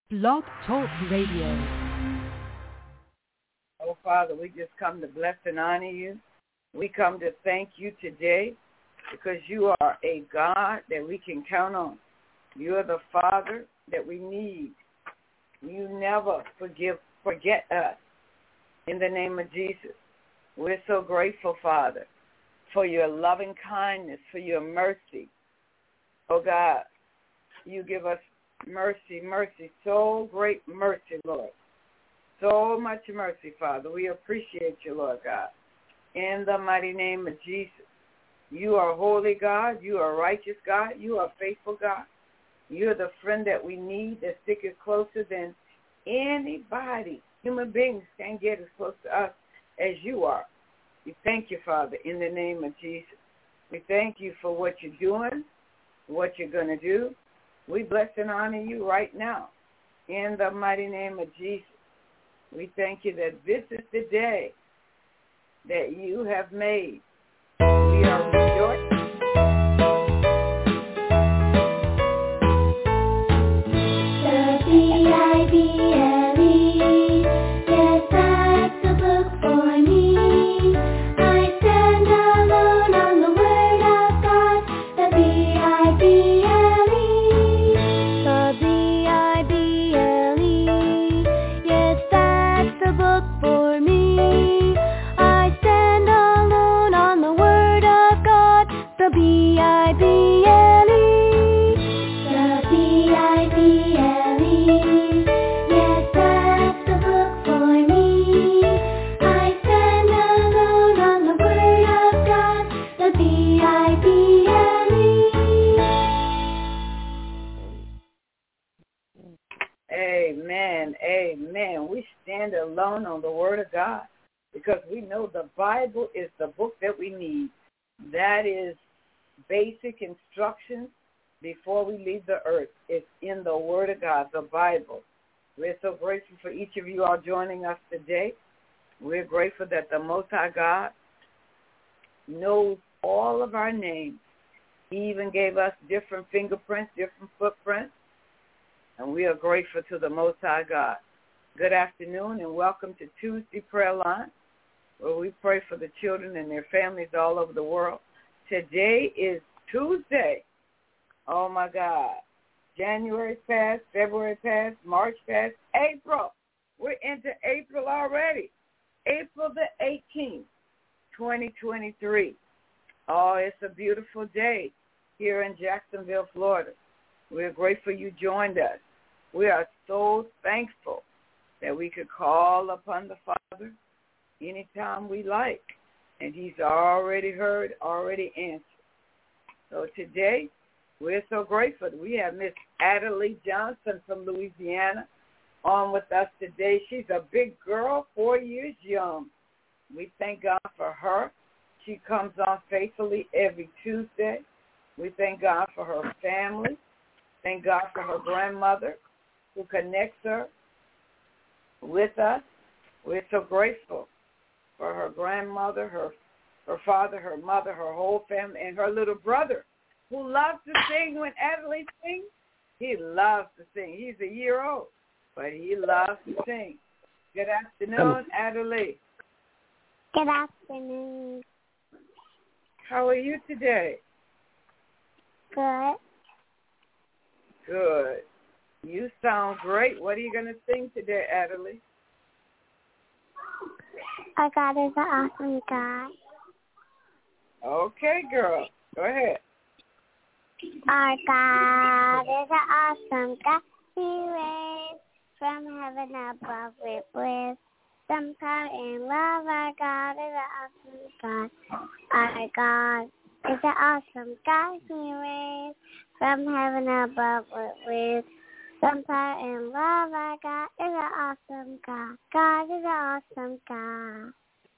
Blog Talk Radio. Oh, Father, we just come to bless and honor you. We come to thank you today because you are a God that we can count on. You are the Father that we need. You never forget us. In the name of Jesus, we're so grateful, Father, for your loving kindness, for your mercy. Oh, God, you give us mercy, so great mercy, Lord. So much mercy, Father. We appreciate you, Lord God. In the mighty name of Jesus, you are holy God. You are righteous God. You are faithful God. You're the friend that we need that sticketh closer than anybody. Human beings can't get as close to us as you are. We thank you, Father, in the name of Jesus. We thank you for what you're doing, what you're going to do. We bless and honor you right now in the mighty name of Jesus. We thank you that this is the day that you have made. We are rejoicing. W-I-B-L-E, yes, that's the book for me. I stand alone on the Word of God. The B-I-B-L-E, yes, that's the book for me. I stand alone on the Word of God. The B-I-B-L-E, yes, that's the book for me. I stand alone on the Word of God. The B-I-B-L-E. Amen. Amen. We stand alone on the Word of God because we know the Bible is the book that we need. That is basic instructions before we leave the earth. It's in the Word of God, the Bible. We're so grateful for each of you all joining us today. We're grateful that the Most High God knows all of our names. He even gave us different fingerprints, different footprints. And we are grateful to the Most High God. Good afternoon and welcome to Tuesday Prayer Line, where we pray for the children and their families all over the world. Today is Tuesday. Oh, my God. January passed, February passed, March passed, April. We're into April already. April the 18th, 2023. Oh, it's a beautiful day here in Jacksonville, Florida. We're grateful you joined us. We are so thankful that we could call upon the Father anytime we like. And he's already heard, already answered. So today, we're so grateful. We have Miss Adelaide Johnson from Louisiana on with us today. She's a big girl, 4 years young. We thank God for her. She comes on faithfully every Tuesday. We thank God for her family. Thank God for her grandmother who connects her with us. We're so grateful for her grandmother, her father, her mother, her whole family, and her little brother who loves to sing. When Adelaide sings, he loves to sing. He's a year old, but he loves to sing. Good afternoon, Adelaide. Good afternoon. How are you today? Good. Good. You sound great. What are you going to sing today, Adelaide? Our God is an awesome God. Okay, girl. Go ahead. Our God is an awesome God. He reigns from heaven above with wisdom, power, and love. Our God is an awesome God. Our God is an awesome God. He reigns from heaven above with wisdom, power, and love. Our God is an awesome God. God is an awesome God.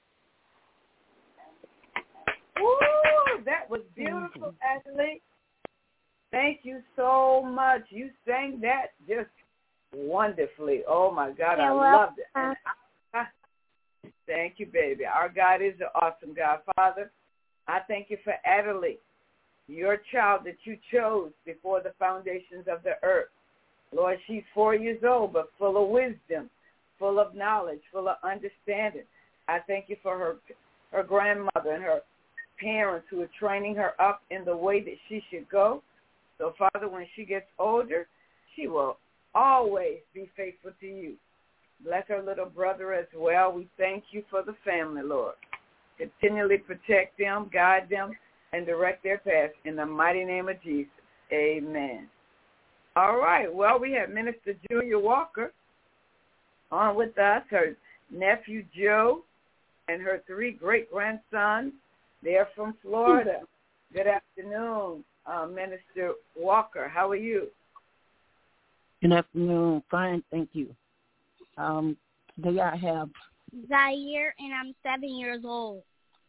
Ooh, that was beautiful, Ashley. Thank you so much. You sang that just wonderfully. Oh, my God, I loved it. And thank you, baby. Our God is an awesome God. Father, I thank you for Adelaide, your child that you chose before the foundations of the earth. Lord, she's 4 years old, but full of wisdom, full of knowledge, full of understanding. I thank you for her grandmother and her parents who are training her up in the way that she should go. So, Father, when she gets older, she will always be faithful to you. Bless her little brother as well. We thank you for the family, Lord. Continually protect them, guide them, and direct their path in the mighty name of Jesus. Amen. All right. Well, we have Minister Julia Walker on with us, her nephew Joe, and her 3 great-grandsons. They're from Florida. Good afternoon, Minister Walker. How are you? Good afternoon. Fine, thank you. Today I have Zaire, and I'm 7 years old.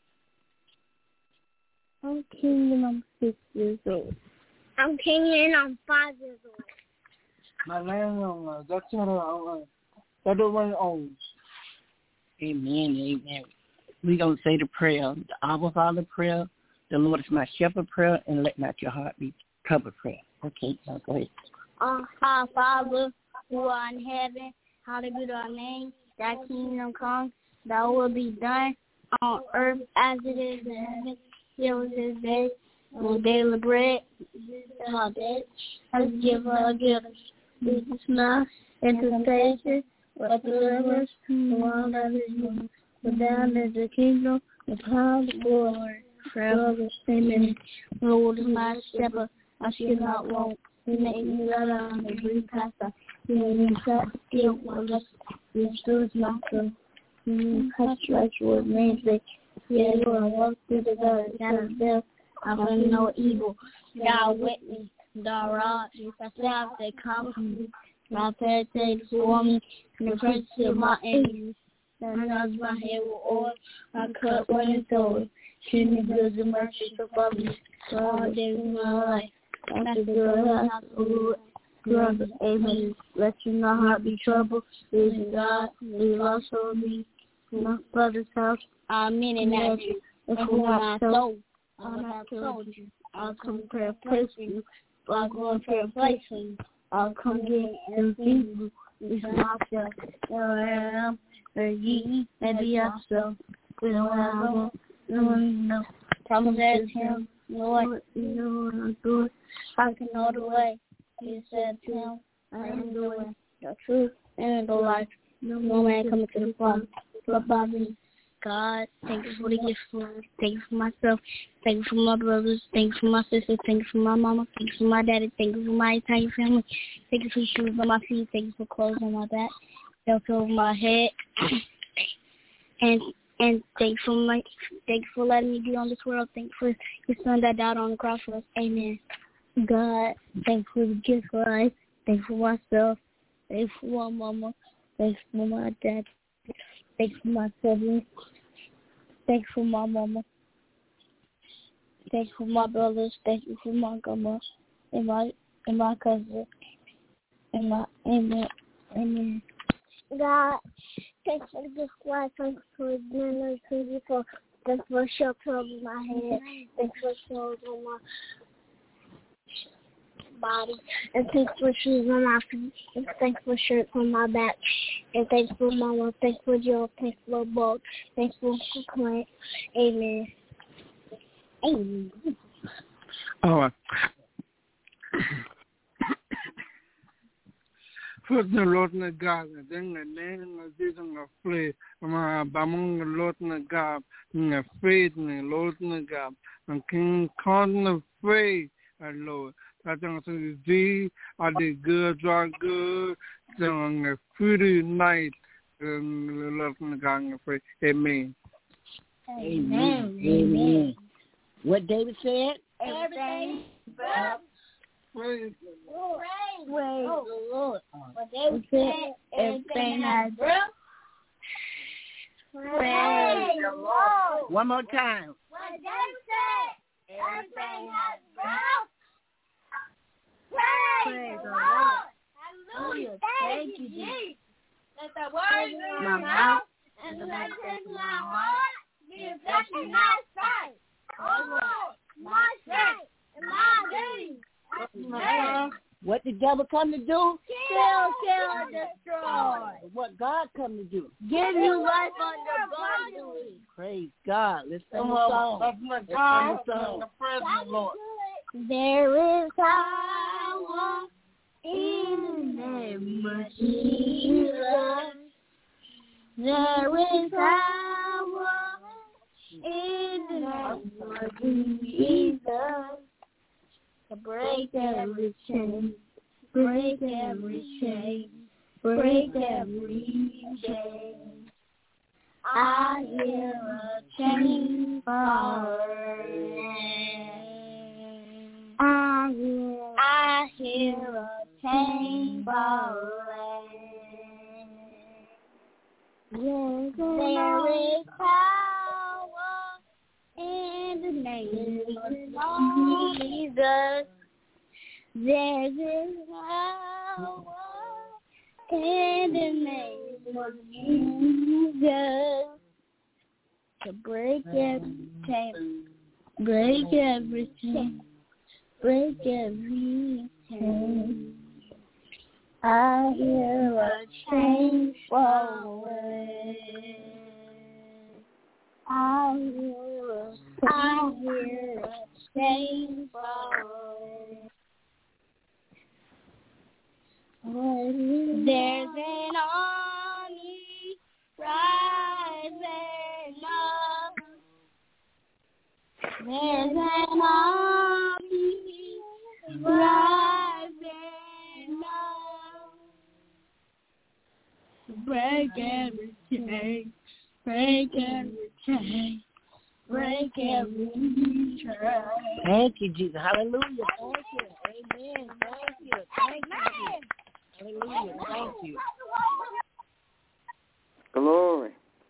I'm King, and I'm 6 years old. I'm King, and I'm 5 years old. my name. That's the one owns. Amen. Amen. We're going to say the prayer, the Abba Father prayer, the Lord is my shepherd prayer, and let not your heart be troubled prayer. Okay, now go ahead. Our Father, who art in heaven, hallowed be thy name. Thy kingdom come, thy will be done on earth as it is in heaven. Give us this day our daily bread. Our debt, as give our gifts. Lead us not into temptation, but deliver us from all that is evil. For thine is the kingdom, the power, the glory, forever. Amen. Lord is my shepherd, I shall not want. He make me lie down the green pasture. He made me fat, still one just. He restores my soul. He cuts right toward man's way. Yea, Lord, I walk through the valley of death. I find no evil. Thou with me, thou rod, thy staff, they comfort me. My prayer takes for me, and the presence of my enemies. Thou nods my head with oil, my cup runneth over. Keep me good and mercy above me, for all days of my life. After the house of the Lord, forever. Amen. Let your no heart be troubled. Praise God, leave also me. My father's house, amen. And that you, and for my soul, I have told you. I'll come prepare a place for you. I'll go and prepare a place for you. I'll come get and feed you. This is myself. Where I am, where ye may be also. Where I go, no one knows. Promise him, Lord, you know what I'm doing. I can know the way. He said to him, I am the way, the truth, and the life. No man coming to the Father but by me. God, thank you for the gift of life. Thank you for myself. Thank you for my brothers. Thank you for my sisters. Thank you for my mama. Thank you for my daddy. Thank you for my entire family. Thank you for shoes on my feet. Thank you for clothes on my back. Shelter over my head. and thank you for letting me be on this world. Thank you for your son that died on the cross for us. Amen. God, thank you for the gift of life. Thank you for myself. Thank you for my mama. Thank you for my dad. Thank you for my siblings. Thank you for my mama. Thank you for my brothers. Thank you for my grandma and my cousin. And my amen. God, thank you for the gift of life. Thank you for the memory. Thank you for shelter over my head. Thank you for clothes on my body, and thanks for shoes on my feet, and thanks for shirts on my back, and thanks for mama, thanks for Joe, thanks for both, thanks for Clint. Amen. Amen. All right. First, the Lord and God, and then the name of Jesus of flesh, among the Lord and God, and the faith in the Lord and God, and King Con of faith, and Lord. I think thee are the good, are good, on the fruity night, and the Lord and God, and faith. Amen. Amen. Amen. What David said? Everything but Praise the Lord. Praise the Lord. What David said, everything has breath. Praise the Lord. One more time. What David said, everything has breath. Praise the Lord. Hallelujah. Thank you, Jesus. Let the words of my mouth and the meditation of my heart be accepted in thy sight. Oh Lord, my strength and my beauty. What the devil come to do? Kill, destroy. What God come to do? Give you life abundantly. Praise God. Let's sing a song. Let's sing a song. The presence, Lord. There is power in the name of Jesus. There is power in the name of Jesus. To break every chain, break every chain, break every chain. I hear a chain falling. I hear a chain falling. There is power in the name of Jesus. There is power in the name of Jesus. To break every chain, break every chain, break every chain. I hear a chain falling. I hear a chain falling. There's an army rising up. There's an army rising up. Break every chain, break every chain, break every chain. Thank you, Jesus. Hallelujah. Thank you. Amen. Thank you. Thank you. Hallelujah. Thank you. Glory.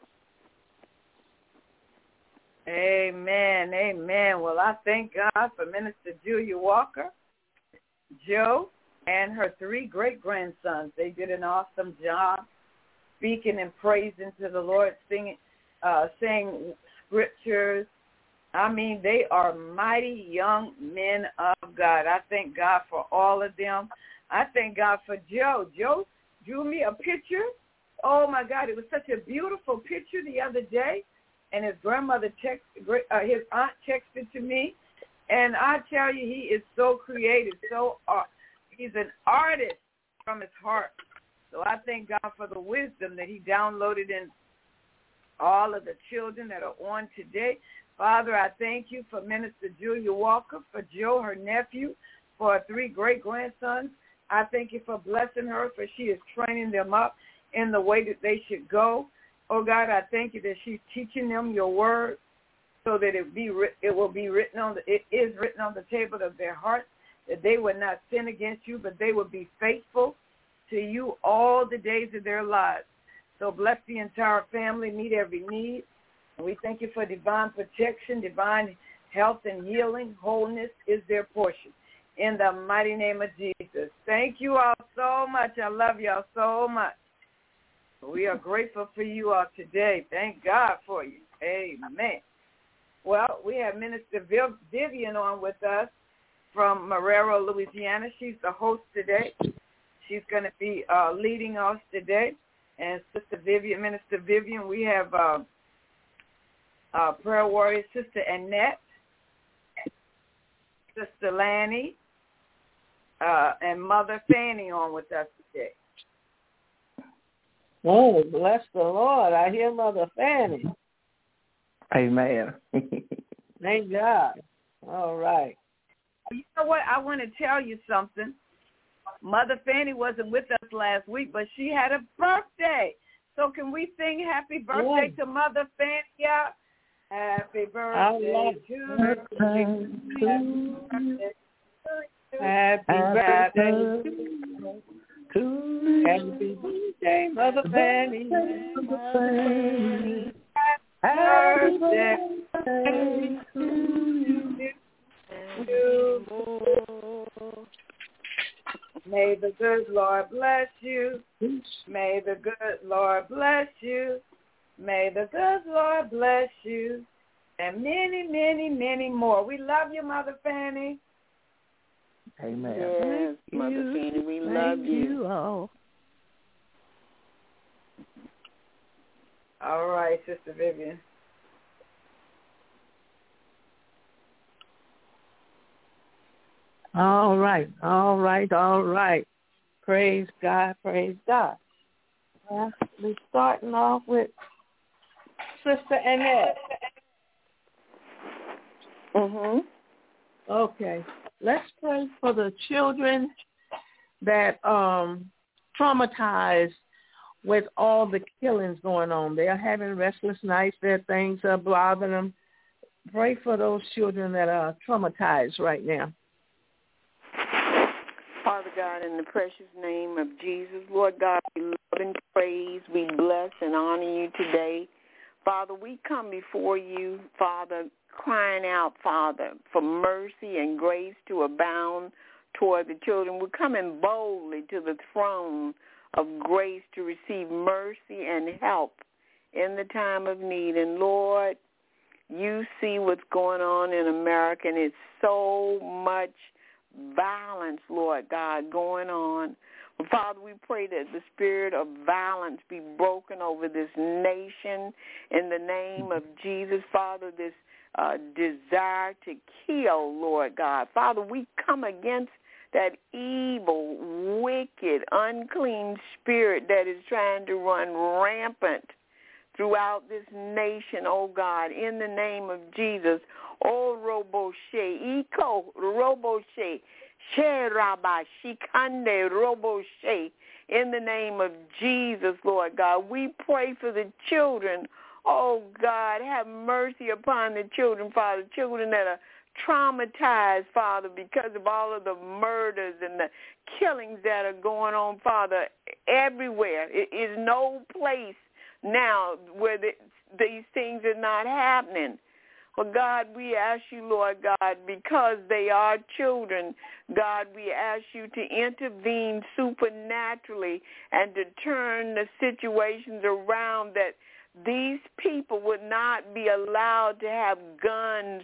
Amen. Amen. Well, I thank God for Minister Julia Walker, Joe, and her 3 great-grandsons. They did an awesome job speaking and praising to the Lord, saying scriptures. I mean, they are mighty young men of God. I thank God for all of them. I thank God for Joe. Joe drew me a picture. Oh, my God, it was such a beautiful picture the other day. And his grandmother his aunt texted to me. And I tell you, he is so creative. He's an artist from his heart. So I thank God for the wisdom that he downloaded in all of the children that are on today. Father, I thank you for Minister Julia Walker, for Joe, her nephew, for her 3 great-grandsons. I thank you for blessing her, for she is training them up in the way that they should go. Oh, God, I thank you that she's teaching them your word so that it is written on the table of their hearts, that they would not sin against you, but they would be faithful to you all the days of their lives. So bless the entire family, meet every need. And we thank you for divine protection, divine health and healing. Wholeness is their portion. In the mighty name of Jesus. Thank you all so much. I love you all so much. We are grateful for you all today. Thank God for you. Amen. Well, we have Minister Vivian on with us from Marrero, Louisiana. She's the host today. She's going to be leading us today. And Minister Vivian, we have prayer warrior, Sister Annette, Sister Lanny, and Mother Fanny on with us today. Oh, bless the Lord. I hear Mother Fanny. Amen. Thank God. All right. You know what? I want to tell you something. Mother Fanny wasn't with us last week, but she had a birthday. So can we sing happy birthday to Mother Fanny? Yeah. Happy birthday to you. Happy birthday to Happy birthday, Mother Fanny. Happy birthday to you. May the good Lord bless you. May the good Lord bless you. May the good Lord bless you. And many, many, many more. We love you, Mother Fanny. Amen. Yes, Mother Fanny, we love Thank you. you all. All right, Sister Vivian. All right. Praise God. Well, we're starting off with Sister Annette. Okay. Let's pray for the children that traumatized with all the killings going on. They are having restless nights. Their things are bothering them. Pray for those children that are traumatized right now. Father God, in the precious name of Jesus, Lord God, we love and praise, we bless and honor you today. Father, we come before you, Father, crying out, Father, for mercy and grace to abound toward the children. We're coming boldly to the throne of grace to receive mercy and help in the time of need. And Lord, you see what's going on in America, and it's so much violence, Lord God, going on. Father, we pray that the spirit of violence be broken over this nation in the name of Jesus. Father, this desire to kill, Lord God. Father, we come against that evil, wicked, unclean spirit that is trying to run rampant throughout this nation, oh God, in the name of Jesus. Oh, Roboshe, Iko, Roboshe, She Rabba, Shikande, Roboshe, in the name of Jesus, Lord God. We pray for the children. Oh, God, have mercy upon the children, Father, children that are traumatized, Father, because of all of the murders and the killings that are going on, Father, everywhere. It is no place now where these things are not happening. Well, God, we ask you, Lord God, because they are children, God, we ask you to intervene supernaturally and to turn the situations around, that these people would not be allowed to have guns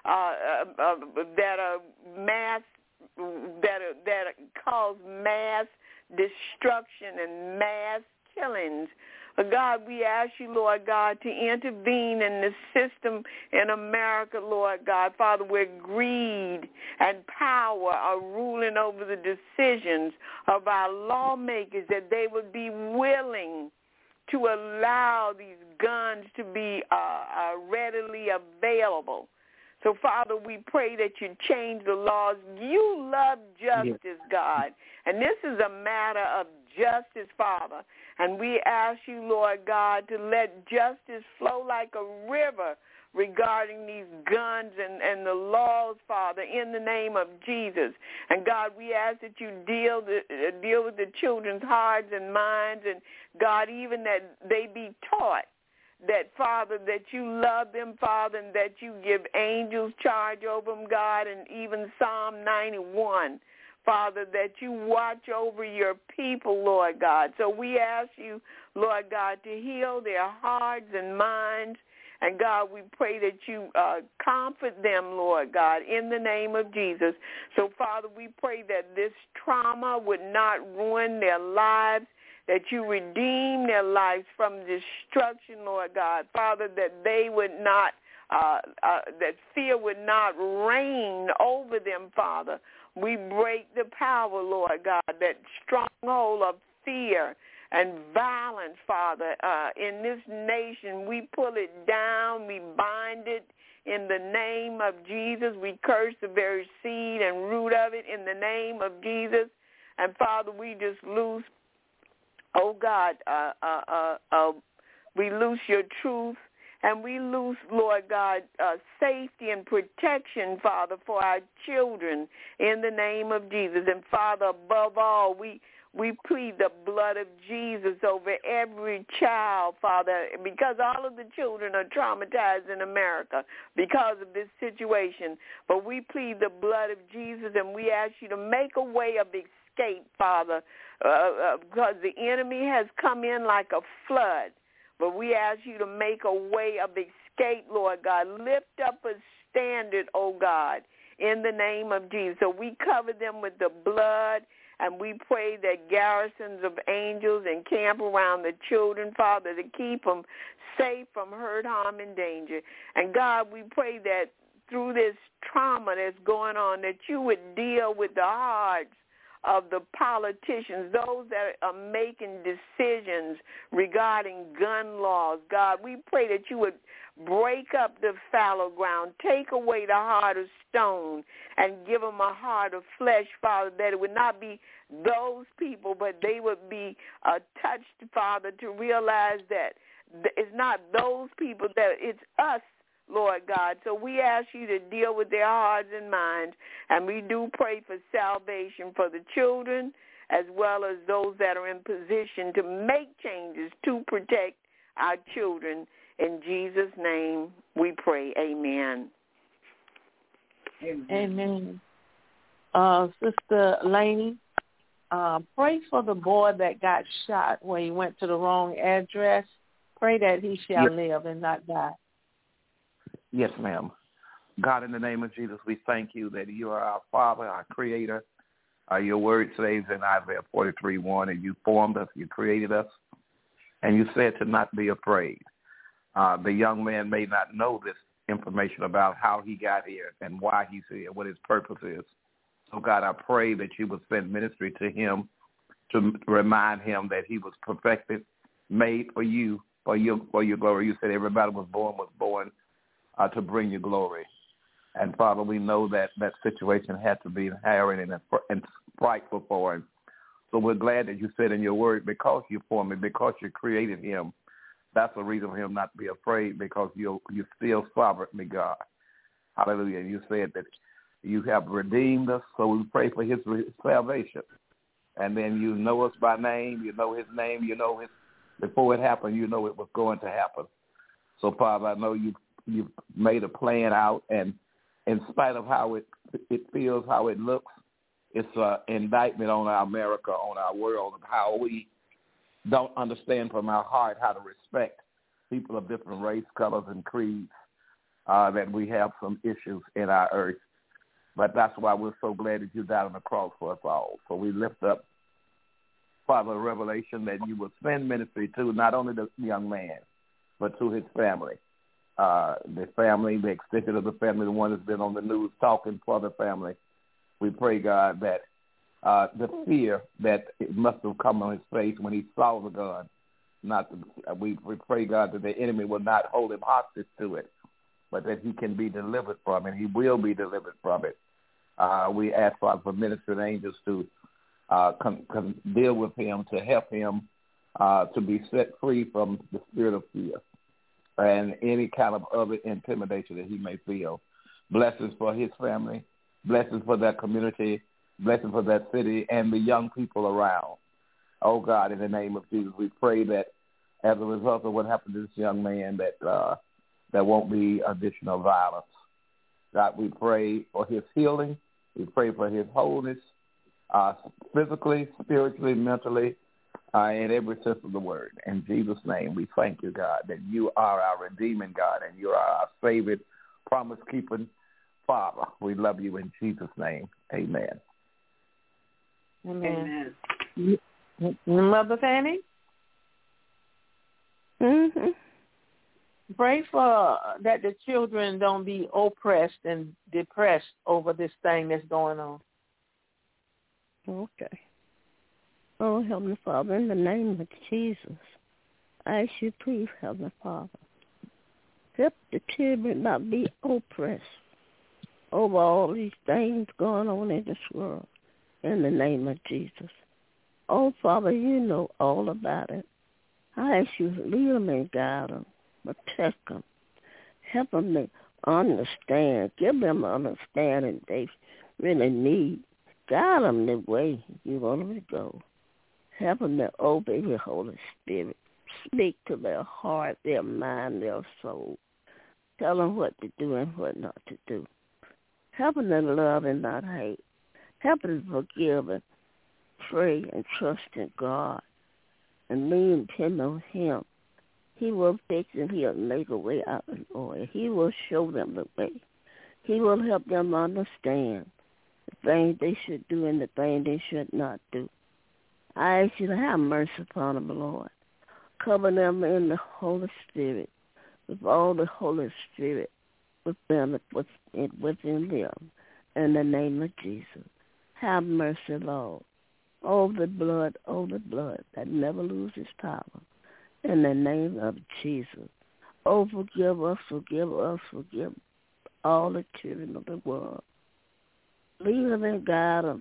that are mass, that cause mass destruction and mass killings. God, we ask you, Lord God, to intervene in the system in America, Lord God, Father, where greed and power are ruling over the decisions of our lawmakers, that they would be willing to allow these guns to be readily available. So, Father, we pray that you change the laws. You love justice, God, and this is a matter of justice, Father. And we ask you, Lord God, to let justice flow like a river regarding these guns and the laws, Father, in the name of Jesus. And, God, we ask that you deal with the children's hearts and minds, and, God, even that they be taught that, Father, that you love them, Father, and that you give angels charge over them, God, and even Psalm 91, Father, that you watch over your people, Lord God. So we ask you, Lord God, to heal their hearts and minds. And, God, we pray that you comfort them, Lord God, in the name of Jesus. So, Father, we pray that this trauma would not ruin their lives, that you redeem their lives from destruction, Lord God. Father, that they would not, that fear would not reign over them, Father. We break the power, Lord God, that stronghold of fear and violence, Father, in this nation. We pull it down. We bind it in the name of Jesus. We curse the very seed and root of it in the name of Jesus. And, Father, we just loose, oh, God, we loose your truth. And we loose, Lord God, safety and protection, Father, for our children in the name of Jesus. And, Father, above all, we plead the blood of Jesus over every child, Father, because all of the children are traumatized in America because of this situation. But we plead the blood of Jesus, and we ask you to make a way of escape, Father, because the enemy has come in like a flood. But we ask you to make a way of escape, Lord God. Lift up a standard, oh God, in the name of Jesus. So we cover them with the blood, and we pray that garrisons of angels encamp around the children, Father, to keep them safe from hurt, harm, and danger. And God, we pray that through this trauma that's going on, that you would deal with the hearts of the politicians, those that are making decisions regarding gun laws. God, we pray that you would break up the fallow ground, take away the heart of stone, and give them a heart of flesh, Father, that it would not be those people, but they would be touched, Father, to realize that it's not those people, that it's us, Lord God. So we ask you to deal with their hearts and minds, and we do pray for salvation for the children as well as those that are in position to make changes to protect our children. In Jesus' name we pray. Amen. Amen. Sister Laney, pray for the boy that got shot when he went to the wrong address. Pray that he shall live and not die. Yes, ma'am. God, in the name of Jesus, we thank you that you are our Father, our Creator. Your word says in Isaiah 43:1, and you formed us, you created us, and you said to not be afraid. The young man may not know this information about how he got here and why he's here, what his purpose is. So, God, I pray that you would send ministry to him to remind him that he was perfected, made for you, for your glory. You said everybody was born to bring you glory. And, Father, we know that that situation had to be harrowing and frightful for him. So we're glad that you said in your word, because you formed him, because you created him, that's the reason for him not to be afraid, because you're still sovereignly God. Hallelujah. And you said that you have redeemed us, so we pray for his salvation. And then you know us by name, you know his name, you know his, before it happened, you know it was going to happen. So, Father, I know you've made a plan out, and in spite of how it feels, how it looks, it's an indictment on our America, on our world, of how we don't understand from our heart how to respect people of different race, colors, and creeds, that we have some issues in our earth. But that's why we're so glad that you died on the cross for us all. So we lift up, Father, a revelation that you will send ministry to not only the young man, but to his family. The family, the extension of the family, the one that's been on the news talking for the family. We pray, God, that the fear that it must have come on his face when he saw the gun, we pray, God, that the enemy will not hold him hostage to it, but that he can be delivered from it. He will be delivered from it. We ask, Father, for ministering angels to deal with him, to help him to be set free from the spirit of fear and any kind of other intimidation that he may feel. Blessings for his family, blessings for that community, blessings for that city and the young people around. Oh, God, in the name of Jesus, we pray that as a result of what happened to this young man, that there won't be additional violence. God, we pray for his healing. We pray for his wholeness, physically, spiritually, mentally, in every sense of the word. In Jesus' name, we thank you, God, that you are our redeeming God and you are our favorite promise-keeping Father. We love you in Jesus' name. Amen. Amen. Mother Fanny? Mm-hmm. Pray for that the children don't be oppressed and depressed over this thing that's going on. Okay. Oh, Heavenly Father, in the name of Jesus, I ask you, please, Heavenly Father, help the children not be oppressed over all these things going on in this world, in the name of Jesus. Oh, Father, you know all about it. I ask you to lead them and guide them, protect them, help them to understand, give them understanding they really need. Guide them the way you want them to go. Help them to obey the Holy Spirit. Speak to their heart, their mind, their soul. Tell them what to do and what not to do. Help them to love and not hate. Help them to forgive and pray and trust in God and lean and depend on Him. He will fix and He'll make a way out of the way. He will show them the way. He will help them understand the things they should do and the things they should not do. I ask you to have mercy upon them, Lord. Cover them in the Holy Spirit, with all the Holy Spirit within them. In the name of Jesus. Have mercy, Lord. Oh, the blood that never loses power. In the name of Jesus. Oh, forgive us, forgive all the children of the world. Lead them and guide them.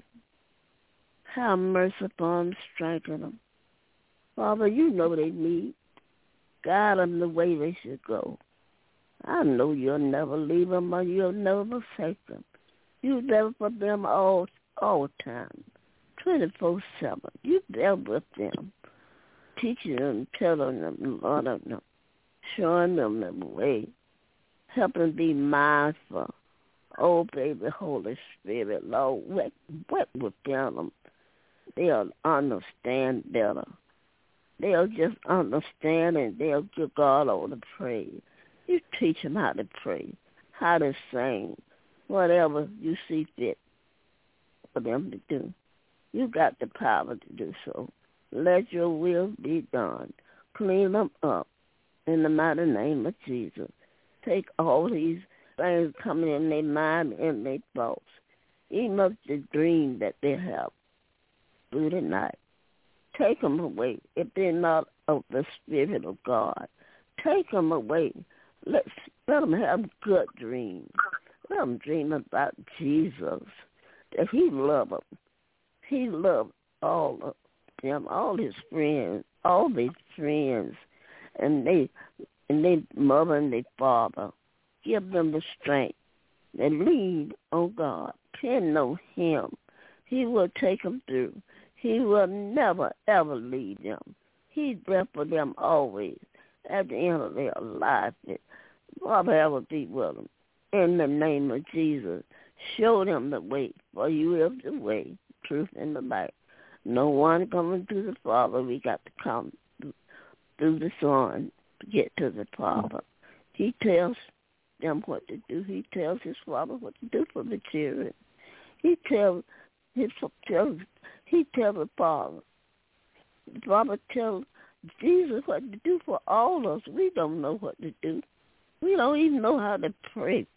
Have mercy upon them, strengthen them. Father, you know they need. Guide them the way they should go. I know you'll never leave them or you'll never forsake them. You're there for them all the time, 24/7. You're there with them, teaching them, telling them, loving them, showing them the way, helping be mindful. Oh, baby, Holy Spirit, Lord, work with them. They'll understand better. They'll just understand and they'll give God all the praise. You teach them how to pray, how to sing, whatever you see fit for them to do. You got the power to do so. Let your will be done. Clean them up in the mighty name of Jesus. Take all these things coming in their mind and their thoughts, even up the dream that they have through the night. Take them away if they're not of the Spirit of God. Take them away. Let them have good dreams. Let them dream about Jesus, that he loved them. He loved all of them, all his friends, all their friends, and they mother and their father. Give them the strength. They lean on God. Depend on him. He will take them through. He will never, ever leave them. He's there for them always. At the end of their life, Father, ever be with them. In the name of Jesus, show them the way, for you is the way, truth, and the light. No one coming to the Father. We got to come through the Son to get to the Father. He tells them what to do. He tells his Father what to do for the children. He tells the Father. The Father tells Jesus what to do for all of us. We don't know what to do. We don't even know how to pray.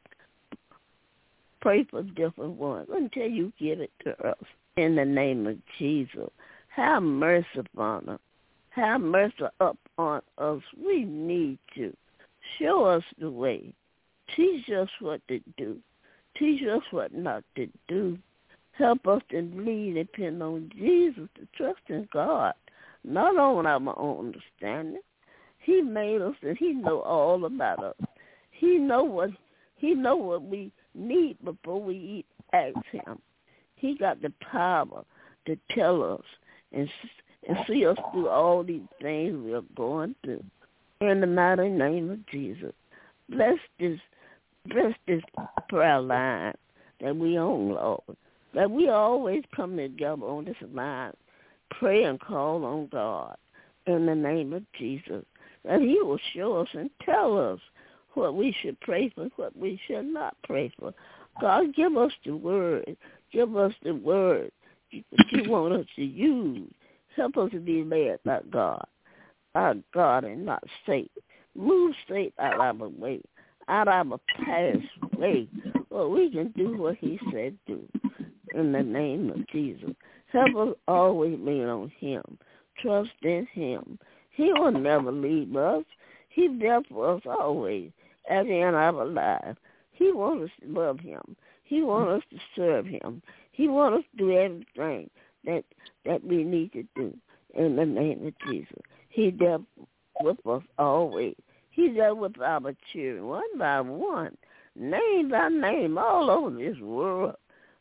Pray for different ones until you give it to us. In the name of Jesus, have mercy upon us. Have mercy upon us. We need you. Show us the way. Teach us what to do. Teach us what not to do. Help us to lead and depend on Jesus, to trust in God, not on our own understanding. He made us and he knows all about us. He know what we need before we ask him. He got the power to tell us and see us through all these things we are going through. In the mighty name of Jesus, bless this prayer line that we on, Lord. That we always come together on this line, pray and call on God in the name of Jesus. That he will show us and tell us what we should pray for, what we should not pray for. God, give us the word. Give us the word that you want us to use. Help us to be led by God, our God, and not Satan. Move Satan out of our way, out of our past way, so we can do what he said do. In the name of Jesus, help us always lean on him, trust in him. He will never leave us. He's there for us always at the end of our lives. He wants us to love him. He wants us to serve him. He wants us to do everything that we need to do in the name of Jesus. He's there with us always. He's there with our children, one by one, name by name, all over this world.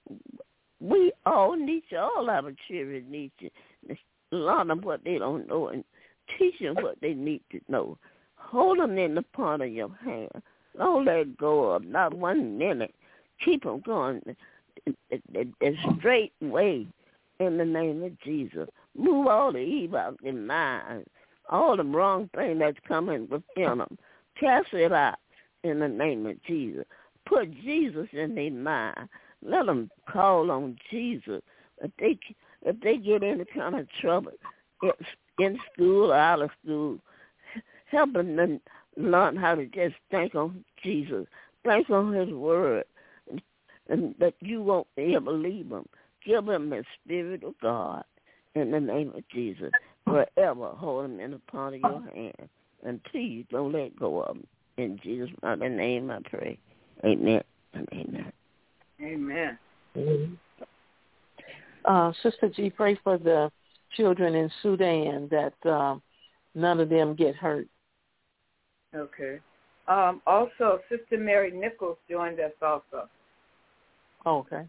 We all need you. All our children need you. Learn them what they don't know and teach them what they need to know. Hold them in the palm of your hand. Don't let go of not 1 minute. Keep them going the straight way in the name of Jesus. Move all the evil out of their minds, all the wrong thing that's coming within them. Cast it out in the name of Jesus. put Jesus in their mind. Let them call on Jesus. If they get any kind of trouble in school or out of school, help them to learn how to just think on Jesus, think on his word, and that you won't ever leave them. Give them the Spirit of God in the name of Jesus. Forever hold them in the palm of your hand. And please don't let go of them. In Jesus' mighty name I pray. Amen and amen. Amen. Sister G, pray for the children in Sudan that none of them get hurt. Okay. Also, Sister Mary Nichols joined us also. Okay.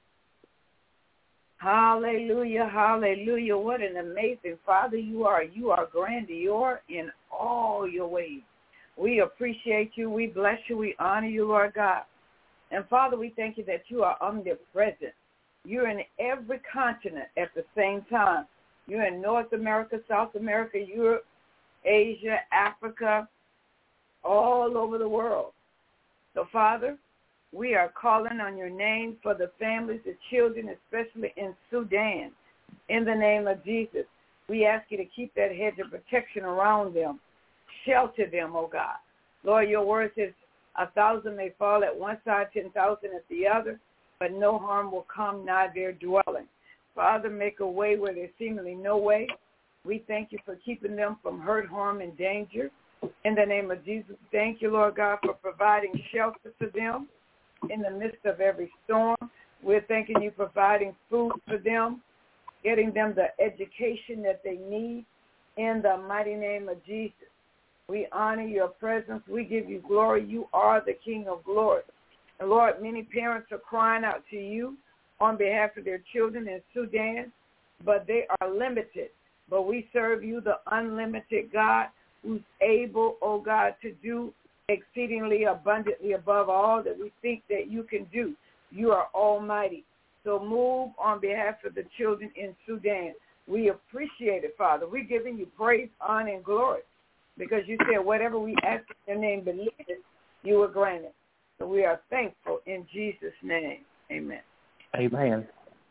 Hallelujah, hallelujah. What an amazing Father you are. You are grandeur in all your ways. We appreciate you. We bless you. We honor you, Lord God. And Father, we thank you that you are omnipresent. You're in every continent at the same time. You're in North America, South America, Europe, Asia, Africa, all over the world. So, Father, we are calling on your name for the families, the children, especially in Sudan. In the name of Jesus, we ask you to keep that hedge of protection around them. Shelter them, oh God. Lord, your word says 1,000 may fall at one side, 10,000 at the other, but no harm will come nigh their dwelling. Father, make a way where there's seemingly no way. We thank you for keeping them from hurt, harm, and danger. In the name of Jesus, thank you, Lord God, for providing shelter for them in the midst of every storm. We're thanking you for providing food for them, getting them the education that they need in the mighty name of Jesus. We honor your presence. We give you glory. You are the King of glory. And Lord, many parents are crying out to you on behalf of their children in Sudan, but they are limited. But we serve you, the unlimited God, who's able, oh God, to do exceedingly abundantly above all that we think that you can do. You are almighty. So move on behalf of the children in Sudan. We appreciate it, Father. We're giving you praise, honor, and glory because you said whatever we ask in your name, believe it, you will grant it. So we are thankful in Jesus' name. Amen. Amen.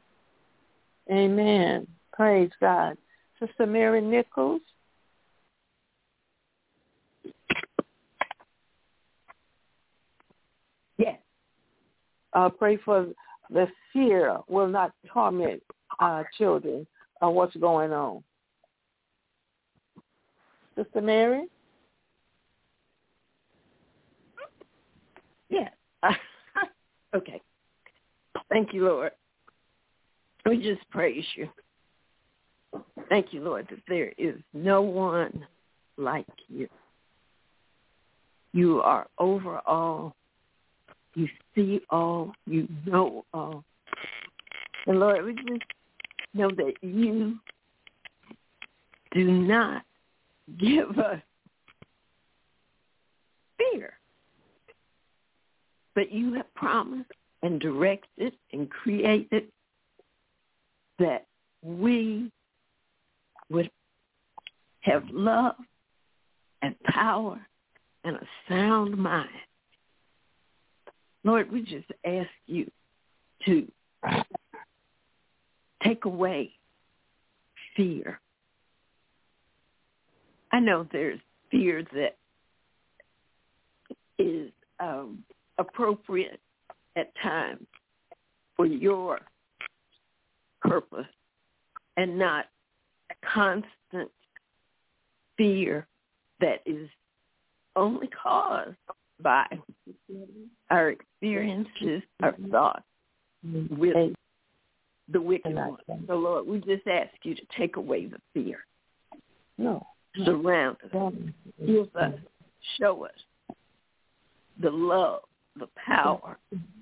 Amen. Praise God. Sister Mary Nichols. Yes. Pray for the fear will not torment children on what's going on. Sister Mary? Yes. Okay. Thank you, Lord. We just praise you. Thank you, Lord, that there is no one like you. You are over all. You see all. You know all. And Lord, we just know that you do not give us fear. But you have promised and directed and created that we would have love and power and a sound mind. Lord, we just ask you to take away fear. I know there's fear that is appropriate at times for your purpose and not constant fear that is only caused by our experiences, our thoughts with the wicked one. So, Lord, we just ask you to take away the fear. No. Surround us. Give us, show us the love, the power,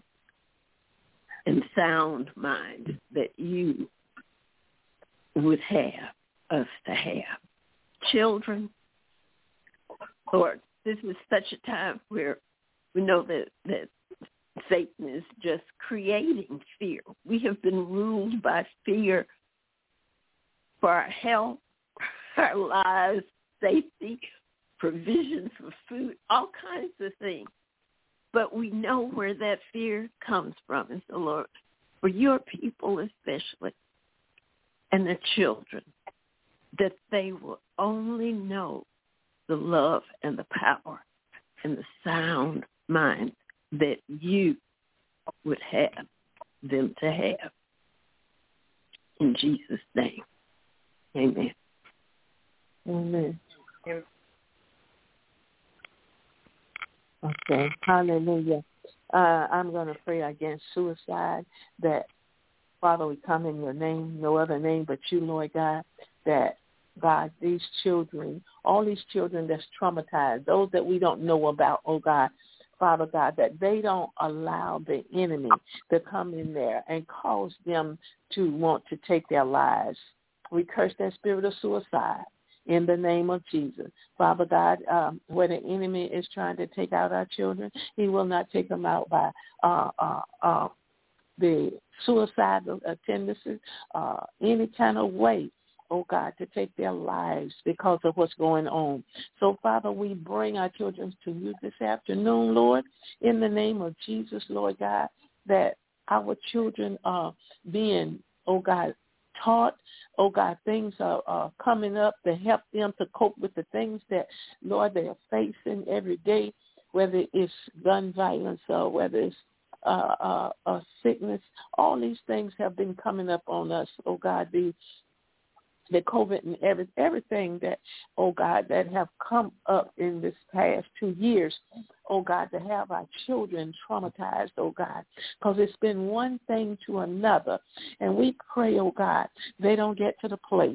and sound mind that you would have us to have. Children, Lord, this is such a time where we know that Satan is just creating fear. We have been ruled by fear for our health, our lives, safety, provision for food, all kinds of things. But we know where that fear comes from. And so, Lord, for your people especially, and the children, that they will only know the love and the power and the sound mind that you would have them to have. In Jesus' name, amen. Amen. Okay, hallelujah. I'm going to pray against suicide, that, Father, we come in your name, no other name but you, Lord God, that, God, these children, all these children that's traumatized, those that we don't know about, oh God, Father God, that they don't allow the enemy to come in there and cause them to want to take their lives. We curse that spirit of suicide in the name of Jesus. Father God, where the enemy is trying to take out our children, he will not take them out by the suicidal tendencies, any kind of way, oh God, to take their lives because of what's going on. So, Father, we bring our children to you this afternoon, Lord, in the name of Jesus, Lord God, that our children are being, oh God, taught, oh God, things are coming up to help them to cope with the things that, Lord, they are facing every day, whether it's gun violence or whether it's sickness. All these things have been coming up on us, oh God, the COVID and everything that, oh God, that have come up in this past 2 years, oh God, to have our children traumatized, oh God, because it's been one thing to another. And we pray, oh God, they don't get to the place.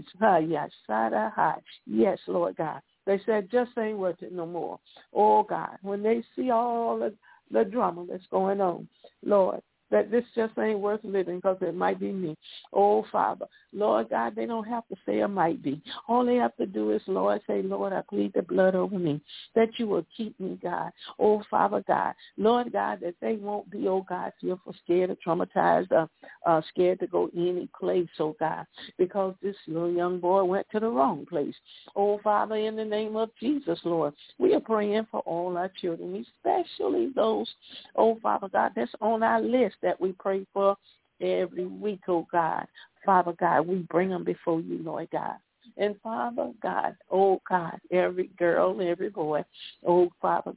Yes, Lord God. They said, just ain't worth it no more. Oh God, when they see all the drama that's going on, Lord, that this just ain't worth living because it might be me. Oh, Father, Lord God, they don't have to say it might be. All they have to do is, Lord, say, Lord, I plead the blood over me, that you will keep me, God. Oh, Father God, Lord God, that they won't be, oh God, fearful, scared or traumatized, scared to go any place, oh God, because this little young boy went to the wrong place. Oh, Father, in the name of Jesus, Lord, we are praying for all our children, especially those, oh, Father God, that's on our list that we pray for every week, oh God. Father God, we bring them before you, Lord God. And Father God, oh God, every girl, every boy, oh Father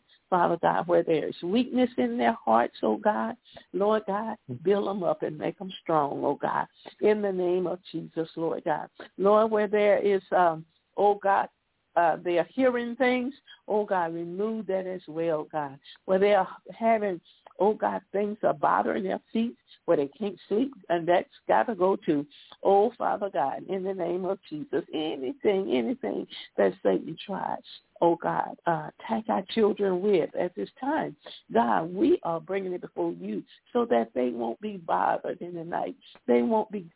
God, where there's weakness in their hearts, oh God, Lord God, build them up and make them strong, oh God, in the name of Jesus, Lord God. Lord, where there is, oh God, they are hearing things, oh God, remove that as well, God. Where they are having, oh God, things are bothering their feet, where they can't sleep, and that's got to go to, oh Father God, in the name of Jesus, anything that Satan tries, oh God, take our children with at this time. God, we are bringing it before you so that they won't be bothered in the night. They won't be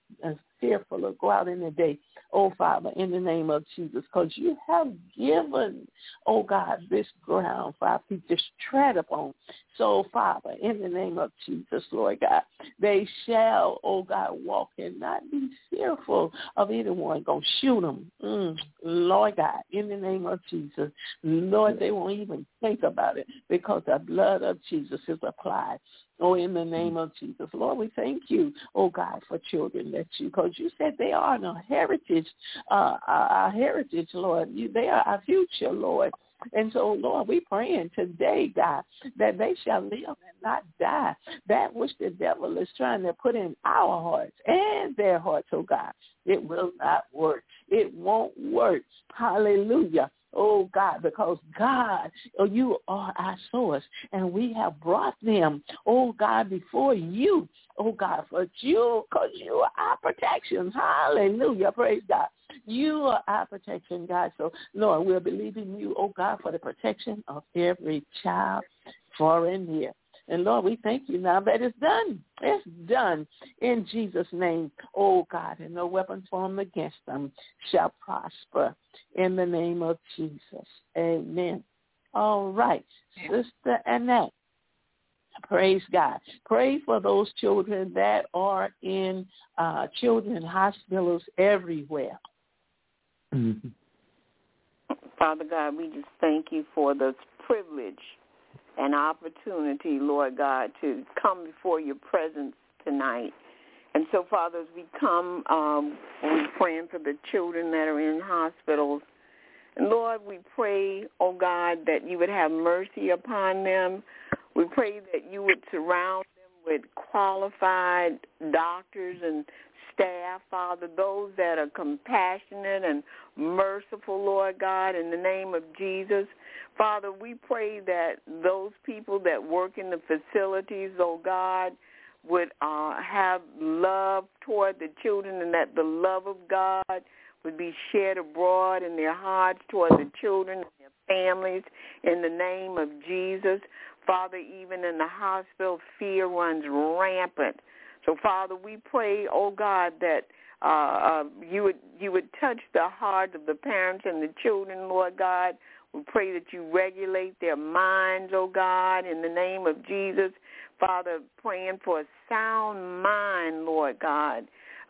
fearful or go out in the day, oh Father, in the name of Jesus, because you have given, oh God, this ground for our feet to tread upon. So, Father, in the name of Jesus, Lord God, they shall, oh God, walk and not be fearful of anyone going to shoot them. Lord God, in the name of Jesus, Lord, they won't even think about it because the blood of Jesus is applied. Oh, in the name of Jesus. Lord, we thank you, oh God, for children that you, because you said they are our heritage, Lord. They are our future, Lord. And so, Lord, we praying today, God, that they shall live and not die. That which the devil is trying to put in our hearts and their hearts, oh God, it will not work. It won't work. Hallelujah. Oh, God, because, God, you are our source, and we have brought them, oh, God, before you, oh, God, for you, because you are our protection. Hallelujah. Praise God. You are our protection, God. So, Lord, we're believing you, oh, God, for the protection of every child, far and near. And, Lord, we thank you now that it's done. It's done in Jesus' name, oh, God, and no weapon formed against them shall prosper in the name of Jesus. Amen. All right. Sister Annette, praise God. Pray for those children that are in children's hospitals everywhere. Father God, we just thank you for the privilege an opportunity, Lord God, to come before your presence tonight. And so, Father, as we come, we're praying for the children that are in hospitals. And, Lord, we pray, oh God, that you would have mercy upon them. We pray that you would surround them with qualified doctors and staff, Father, those that are compassionate and merciful, Lord God, in the name of Jesus. Father, we pray that those people that work in the facilities, oh God, would have love toward the children, and that the love of God would be shed abroad in their hearts toward the children and their families in the name of Jesus. Father, even in the hospital, fear runs rampant. So, Father, we pray, oh God, that you would touch the heart of the parents and the children, Lord God. We pray that you regulate their minds, oh God, in the name of Jesus. Father, praying for a sound mind, Lord God,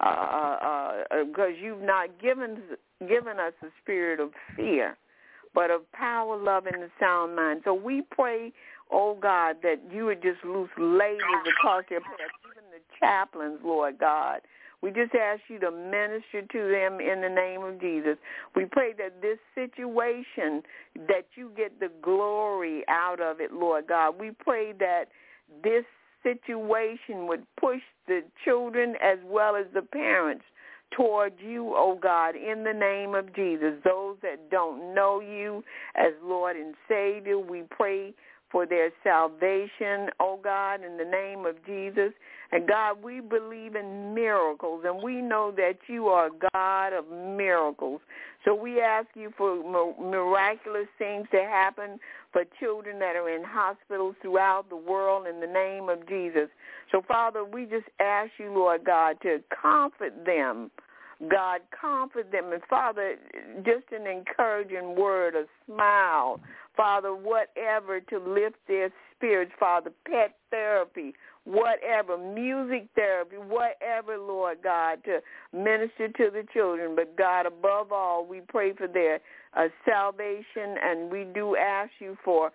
because you've not given us a spirit of fear, but of power, love, and a sound mind. So we pray, oh God, that you would just loose labels across their path, even the chaplains, Lord God. We just ask you to minister to them in the name of Jesus. We pray that this situation, that you get the glory out of it, Lord God. We pray that this situation would push the children as well as the parents toward you, oh God, in the name of Jesus. Those that don't know you as Lord and Savior, we pray for their salvation, oh God, in the name of Jesus. And God, we believe in miracles, and we know that you are a God of miracles. So we ask you for miraculous things to happen for children that are in hospitals throughout the world in the name of Jesus. So, Father, we just ask you, Lord God, to comfort them. God, comfort them. And, Father, just an encouraging word, a smile. Father, whatever to lift their spirits, Father, pet therapy, whatever, music therapy, whatever, Lord God, to minister to the children. But, God, above all, we pray for their salvation, and we do ask you for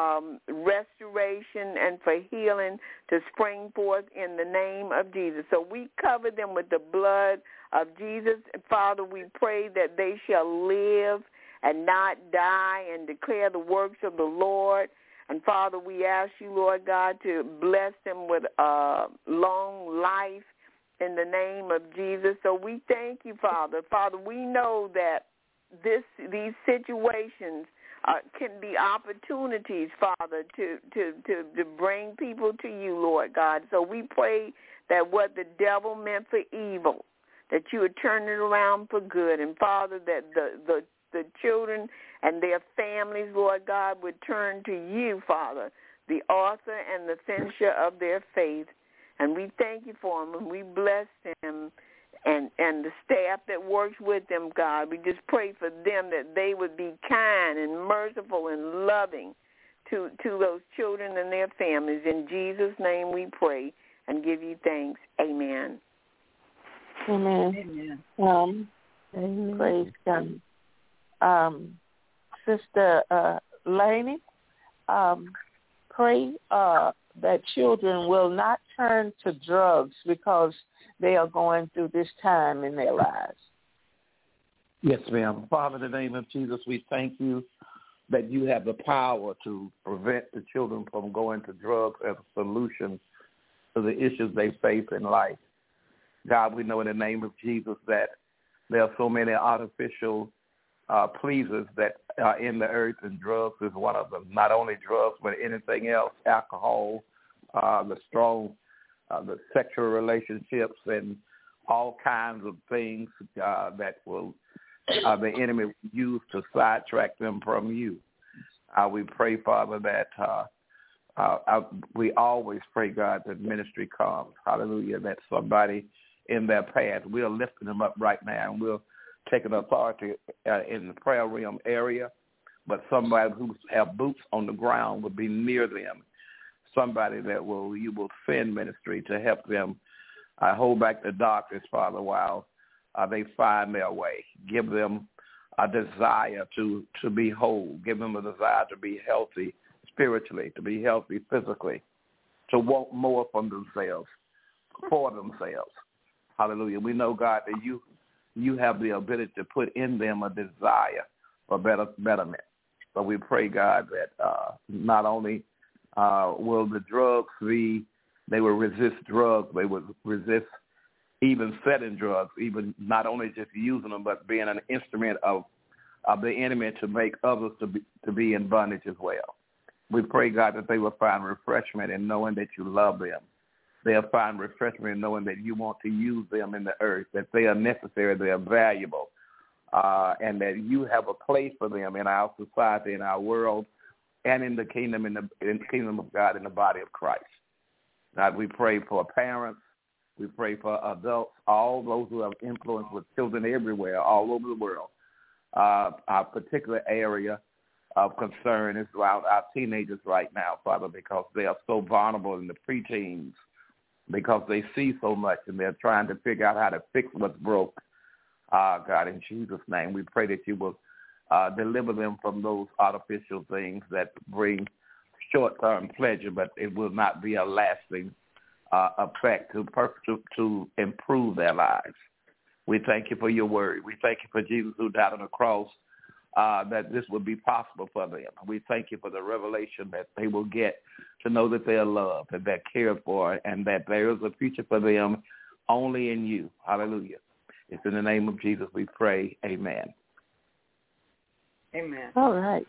restoration and for healing to spring forth in the name of Jesus. So we cover them with the blood of Jesus. Father, we pray that they shall live and not die and declare the works of the Lord. And, Father, we ask you, Lord God, to bless them with long life in the name of Jesus. So we thank you, Father. Father, we know that these situations can be opportunities, Father, to bring people to you, Lord God. So we pray that what the devil meant for evil, that you would turn it around for good. And, Father, that the children and their families, Lord God, would turn to you, Father, the author and the finisher of their faith. And we thank you for them, and we bless them and the staff that works with them, God. We just pray for them that they would be kind and merciful and loving to those children and their families. In Jesus' name we pray and give you thanks. Amen. Amen. Amen. Amen. Praise God. Sister Laney, pray that children will not turn to drugs because they are going through this time in their lives. Yes, ma'am. Father, in the name of Jesus, we thank you that you have the power to prevent the children from going to drugs as a solution to the issues they face in life. God, we know in the name of Jesus that there are so many artificial pleasers that are in the earth, and drugs is one of them. Not only drugs, but anything else, alcohol, the sexual relationships, and all kinds of things that will the enemy will use to sidetrack them from you. We pray, Father, that we always pray, God, that ministry comes. Hallelujah, that somebody in their path, we're lifting them up right now, and we're taking authority in the prayer realm area, but somebody who have boots on the ground will be near them. Somebody that you will send ministry to help them hold back the darkness, Father, while they find their way. Give them a desire to be whole. Give them a desire to be healthy spiritually, to be healthy physically, to want more from themselves, for themselves. Hallelujah. We know, God, that you have the ability to put in them a desire for betterment. So we pray, God, that not only will the drugs they will resist drugs, they will resist even setting drugs, even not only just using them, but being an instrument of the enemy to make others to be in bondage as well. We pray, God, that they will find refreshment in knowing that you love them. They'll find refreshment in knowing that you want to use them in the earth, that they are necessary, they are valuable, and that you have a place for them in our society, in our world, and in the kingdom, in the kingdom of God, in the body of Christ. God, we pray for parents. We pray for adults, all those who have influence with children everywhere, all over the world. Our particular area of concern is around our teenagers right now, Father, because they are so vulnerable in the preteens, because they see so much and they're trying to figure out how to fix what's broke. God, in Jesus' name, we pray that you will deliver them from those artificial things that bring short-term pleasure, but it will not be a lasting effect to improve their lives. We thank you for your word. We thank you for Jesus who died on the cross, that this would be possible for them. We thank you for the revelation that they will get to know that they are loved and they're cared for and that there is a future for them only in you. Hallelujah. It's in the name of Jesus we pray. Amen. Amen. All right.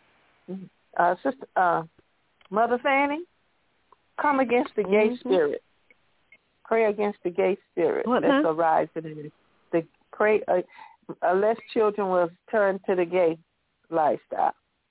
Sister Mother Fanny, come against the gay spirit. Pray against the gay spirit that's arising in it. Pray unless children will turn to the gay lifestyle.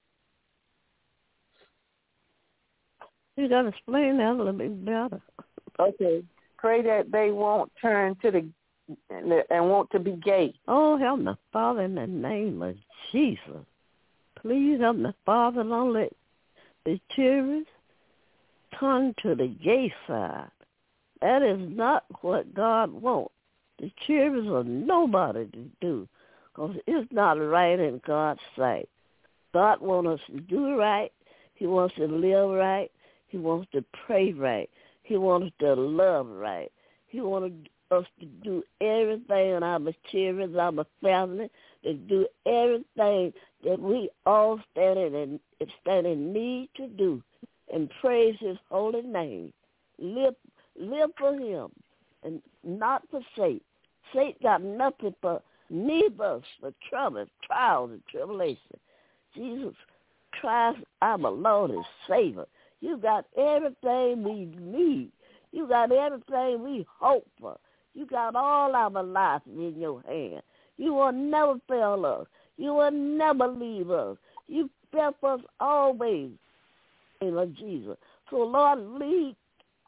You got to explain that a little bit better. Okay. Pray that they won't turn to and want to be gay. Oh, help me, Father, in the name of Jesus. Please help me, Father, don't let the children turn to the gay side. That is not what God wants. The children are nobody to do, because it's not right in God's sight. God wants us to do right. He wants to live right. He wants to pray right. He wants us to love right. He wants us to do everything in our children, our family, to do everything that we all stand in need to do, and praise his holy name. Live for him and not for Satan. Satan got nothing but need us for trouble, trials, and tribulation. Jesus Christ, our Lord and Savior. You got everything we need. You got everything we hope for. You got all our life in your hand. You will never fail us. You will never leave us. You help us always, in of Jesus. So, Lord, lead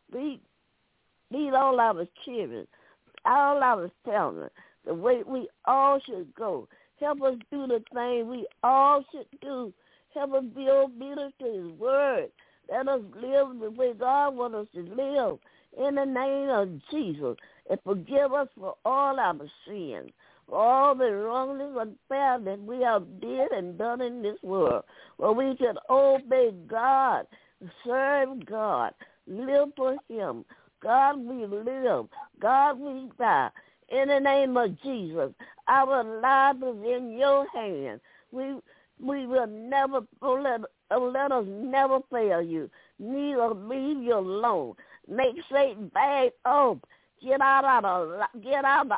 all our children, all our family, the way we all should go. Help us do the thing we all should do. Help us be obedient to his word. Let us live the way God wants us to live. In the name of Jesus. And forgive us for all our sins, for all the wrongness and bad that we have did and done in this world. Where we can obey God, serve God, live for him. God, we live. God, we die. In the name of Jesus, our life is in your hands. We will never let us never fail you. Neither leave you alone. Make Satan back off. Get out of our life. Get out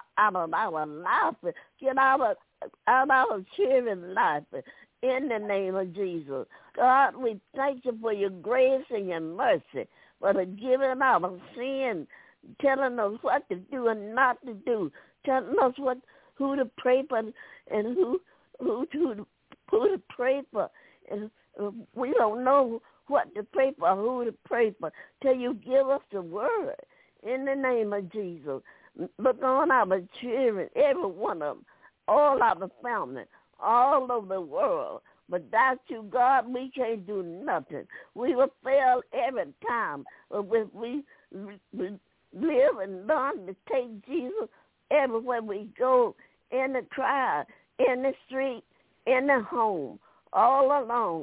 of our children's life. In the name of Jesus. God, we thank you for your grace and your mercy, for the giving out of sin, telling us what to do and not to do, telling us who to pray for and who to pray for. And we don't know what to pray for, who to pray for, till you give us the word. In the name of Jesus. Look on our children, every one of them, all our family, all over the world. But without you, God, we can't do nothing. We will fail every time. But if we live and learn to take Jesus everywhere we go, in the crowd, in the street, in the home, all alone,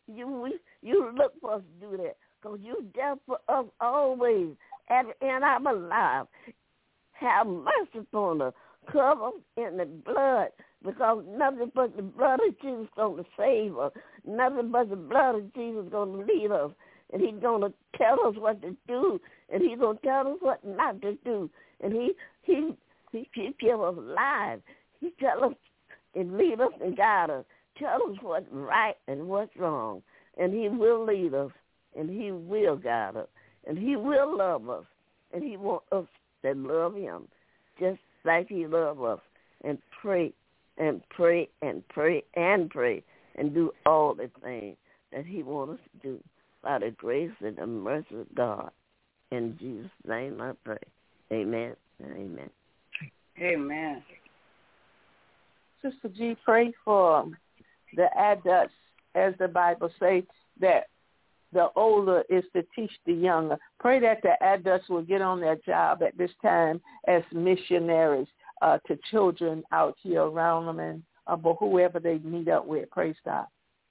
You look for us to do that because you there for us always. And I'm alive. Have mercy upon us. Cover us in the blood because nothing but the blood of Jesus is going to save us. Nothing but the blood of Jesus is going to lead us. And he's going to tell us what to do. And he's going to tell us what not to do. And he give us life. He tell us and lead us and guide us. Tell us what's right and what's wrong. And he will lead us. And he will guide us. And he will love us. And he wants us to love him just like he loves us. And pray and pray and pray and pray and do all the things that he wants us to do by the grace and the mercy of God. In Jesus' name I pray. Amen and amen. Amen. Sister G, pray for the adults, as the Bible says, that the older is to teach the younger. Pray that the adults will get on their job at this time as missionaries to children out here around them and whoever they meet up with. Praise God.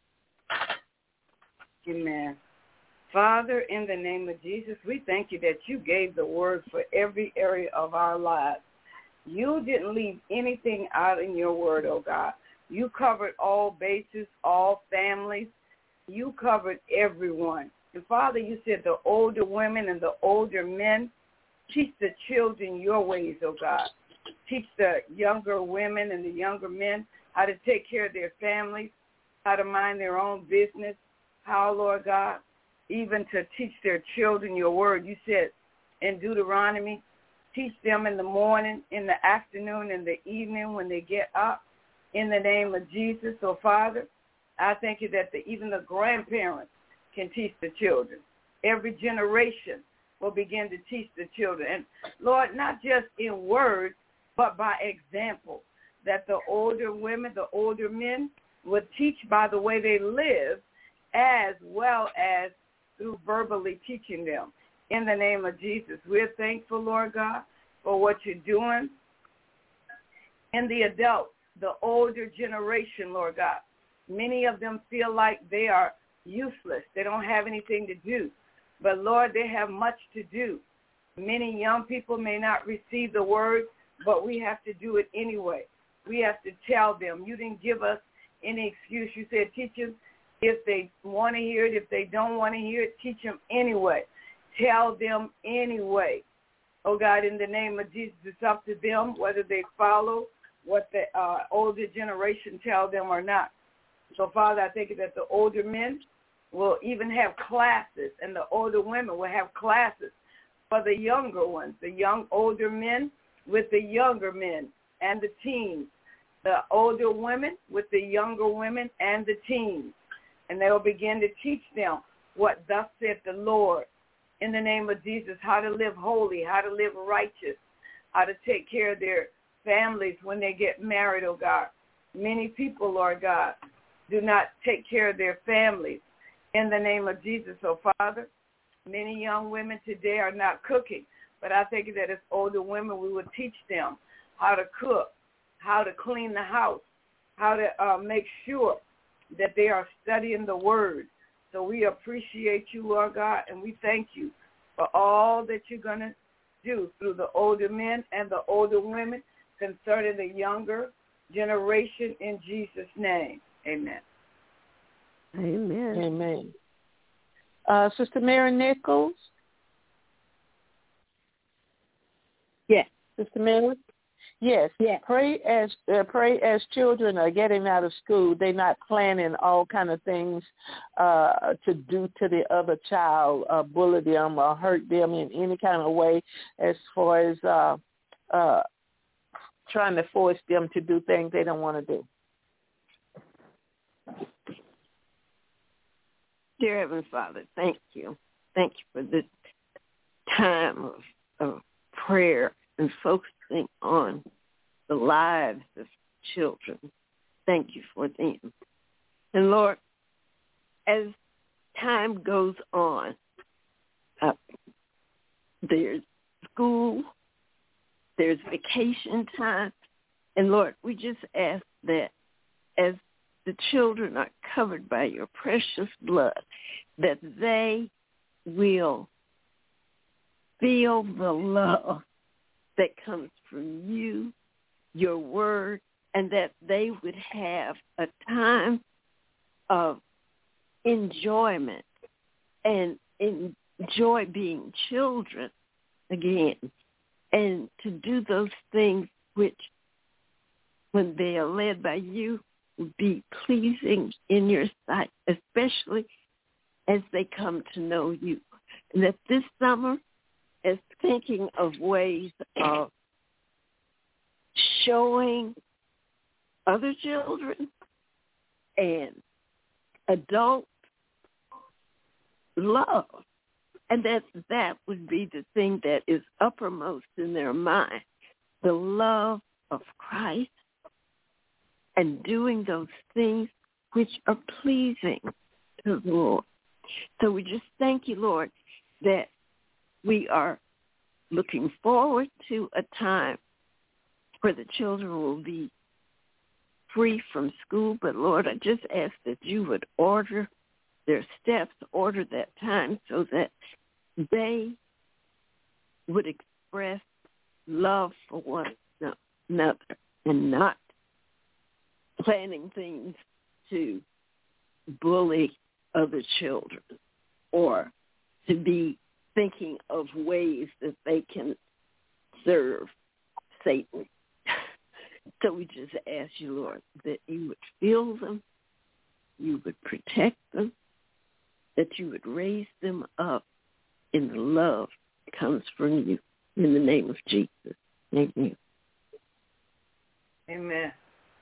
Amen. Father, in the name of Jesus, we thank you that you gave the word for every area of our lives. You didn't leave anything out in your word, oh God. You covered all bases, all families. You covered everyone. And Father, you said the older women and the older men, teach the children your ways, oh God. Teach the younger women and the younger men how to take care of their families, how to mind their own business, how, Lord God, even to teach their children your word. You said in Deuteronomy, teach them in the morning, in the afternoon, in the evening when they get up, in the name of Jesus. So, Father, I thank you that even the grandparents can teach the children. Every generation will begin to teach the children. And, Lord, not just in words, but by example, that the older women, the older men will teach by the way they live as well as through verbally teaching them. In the name of Jesus, we're thankful, Lord God, for what you're doing. And the adults, the older generation, Lord God, many of them feel like they are useless. They don't have anything to do. But, Lord, they have much to do. Many young people may not receive the word, but we have to do it anyway. We have to tell them. You didn't give us any excuse. You said teach them if they want to hear it. If they don't want to hear it, teach them anyway. Tell them anyway. Oh, God, in the name of Jesus, it's up to them whether they follow what the older generation tell them or not. So, Father, I think that the older men will even have classes, and the older women will have classes for the younger ones, the young older men with the younger men and the teens, the older women with the younger women and the teens. And they will begin to teach them what thus saith the Lord in the name of Jesus, how to live holy, how to live righteous, how to take care of their families when they get married, oh God. Many people, Lord God, do not take care of their families in the name of Jesus. So, Father, many young women today are not cooking, but I think that as older women, we would teach them how to cook, how to clean the house, how to make sure that they are studying the word. So we appreciate you, Lord God, and we thank you for all that you're going to do through the older men and the older women concerning the younger generation in Jesus' name. Amen. Amen. Amen. Sister Mary Nichols? Yes. Sister Mary? Yes. Pray as children are getting out of school, they're not planning all kind of things to do to the other child, bully them or hurt them in any kind of way as far as trying to force them to do things they don't want to do. Dear Heavenly Father, thank you. Thank you for this time of prayer and focusing on the lives of children. Thank you for them. And Lord, as time goes on, there's school, there's vacation time, and Lord, we just ask that as the children are covered by your precious blood, that they will feel the love that comes from you, your word, and that they would have a time of enjoyment and enjoy being children again, and to do those things which, when they are led by you, will be pleasing in your sight, especially as they come to know you. And that this summer, as thinking of ways of showing other children and adults love, and that would be the thing that is uppermost in their mind, the love of Christ, and doing those things which are pleasing to the Lord. So we just thank you, Lord, that we are looking forward to a time where the children will be free from school. But, Lord, I just ask that you would order their steps, order that time so that they would express love for one another and not planning things to bully other children or to be thinking of ways that they can serve Satan. So we just ask you, Lord, that you would fill them, you would protect them, that you would raise them up in the love that comes from you. In the name of Jesus. Amen. Amen.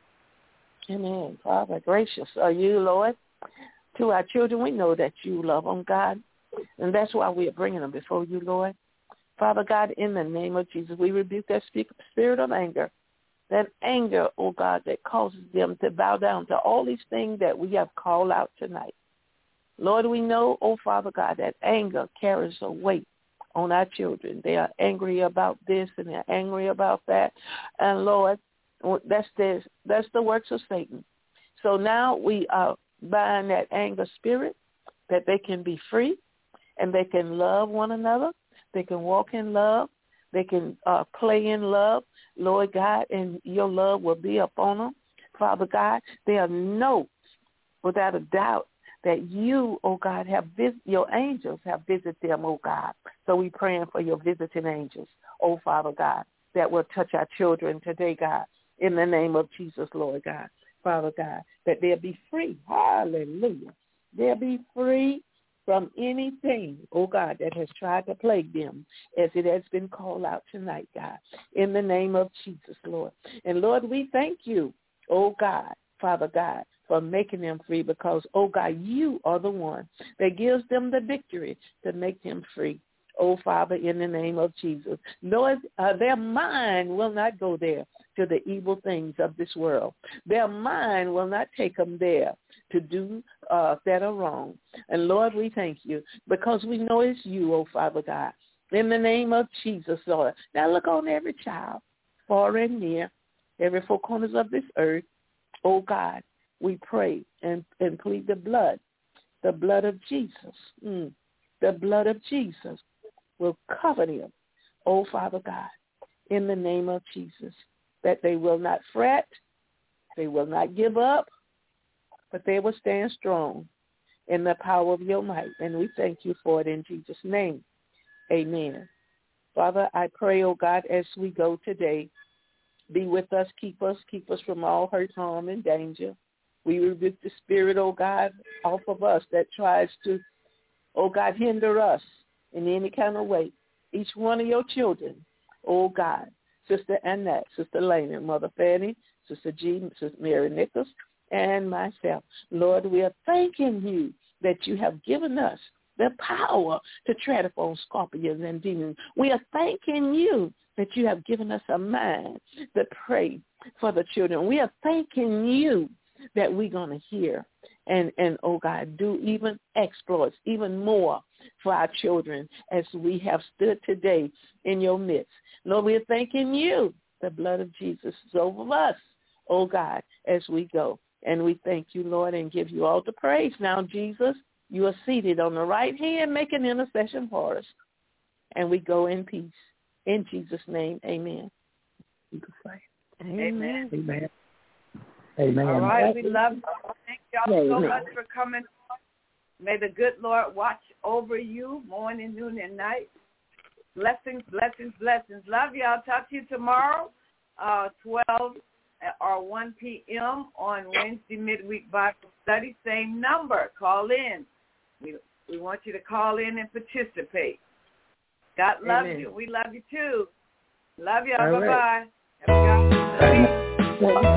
Amen. Father, gracious are you, Lord. To our children, we know that you love them, God, and that's why we are bringing them before you, Lord. Father God, in the name of Jesus, we rebuke that spirit of anger, that anger, oh God, that causes them to bow down to all these things that we have called out tonight. Lord, we know, oh Father God, that anger carries a weight on our children. They are angry about this and they're angry about that. And Lord, that's the works of Satan. So now we are buying that anger spirit, that they can be free and they can love one another. They can walk in love. They can play in love, Lord God, and your love will be upon them. Father God, they know without a doubt that you, oh God, your angels have visited them, oh God. So we praying for your visiting angels, oh Father God, that will touch our children today, God, in the name of Jesus, Lord God. Father God, that they'll be free. Hallelujah. They'll be free from anything, oh God, that has tried to plague them, as it has been called out tonight, God, in the name of Jesus, Lord. And Lord, we thank you, oh God, Father God, for making them free because, oh God, you are the one that gives them the victory to make them free. Oh, Father, in the name of Jesus. Lord, their mind will not go there to the evil things of this world. Their mind will not take them there to do that are wrong. And, Lord, we thank you because we know it's you, oh, Father God. In the name of Jesus, Lord. Now look on every child, far and near, every four corners of this earth. Oh, God, we pray and plead the blood of Jesus. The blood of Jesus will cover them, oh, Father God, in the name of Jesus, that they will not fret, they will not give up, but they will stand strong in the power of your might. And we thank you for it in Jesus' name. Amen. Father, I pray, oh God, as we go today, be with us, keep us from all hurt, harm, and danger. We rebuke the spirit, oh God, off of us that tries to, oh God, hinder us in any kind of way. Each one of your children, oh God, Sister Annette, Sister Lena, Mother Fanny, Sister Jean, Sister Mary Nichols, and myself. Lord, we are thanking you that you have given us the power to tread upon scorpions and demons. We are thanking you that you have given us a mind to pray for the children. We are thanking you that we're going to hear and oh God, do even exploits, even more for our children as we have stood today in your midst. Lord, we are thanking you. The blood of Jesus is over us, oh God, as we go. And we thank you, Lord, and give you all the praise. Now, Jesus, you are seated on the right hand, making intercession for us. And we go in peace. In Jesus' name, amen. Amen. Amen. Amen. All right, we love you. Thank y'all so much for coming. May the good Lord watch over you morning, noon, and night. Blessings, blessings, blessings. Love y'all. Talk to you tomorrow, 12 or 1 p.m. on Wednesday midweek Bible study. Same number. Call in. We want you to call in and participate. God loves you. We love you too. Love y'all. Bye-bye. Have a God.